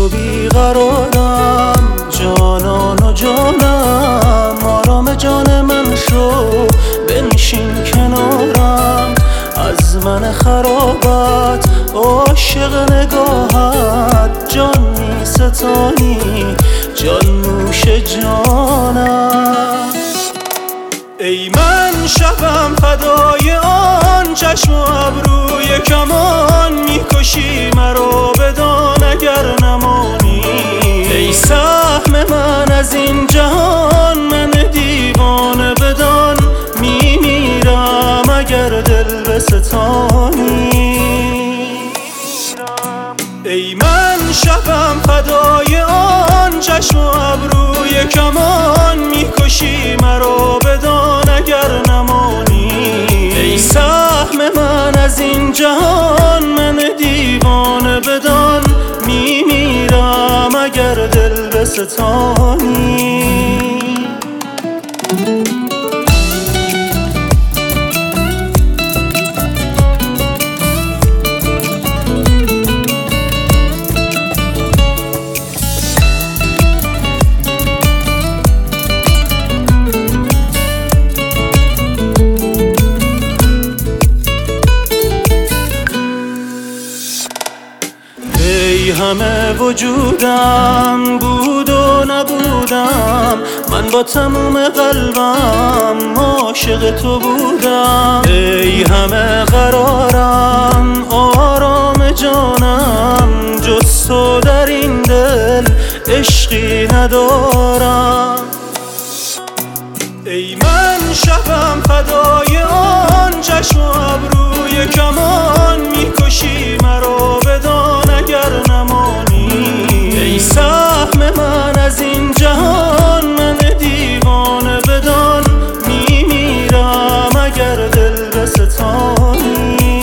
تو بیقرارم، جانان و جانم، آرام جان من شو، بنشین کنارم. از من خرابت عاشق نگاهت، جان می ستانی جان نوش جانم. ای من شبم فدای آن چشم و ابروی کمان، میکشی مرا بدان اگر نمانی. ای سهم من از این جهان، من دیوانه بدان، میمیرم اگر دل بستانی. ای من شبم فدای آن چشم و ابروی کمان، میکشی مرا بدان اگر نمانی. ای سهم من از این جهان، من دیوانه بدان، میمیرم اگر دل بستانی. ای همه وجودم بود و نبودم، من با تموم قلبم عاشق تو بودم. ای همه قرارم، آرام جانم، جز تو در این دل عشقی ندارم. ای من شبم فدای آن چشم و ابروی کمان، میکشی مرا بدان اگر نمانی. ای سهم من از این جهان، من دیوانه بدان، میمیرم اگر دل بستانی.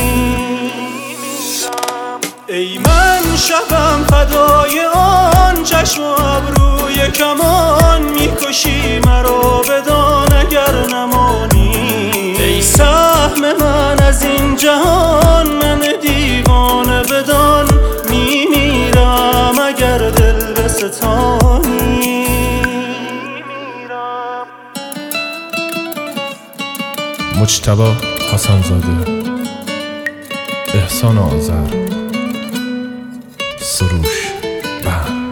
ای من شبم فدای آن چشم و ابروی کمان، میکشی مرا بدان اگر نمانی. ای سهم من از این جهان، من دیوانه بدان، میمیرم اگر دل بستانی. مجتبی حسن‌زاده، احسان آذر، سروش بند.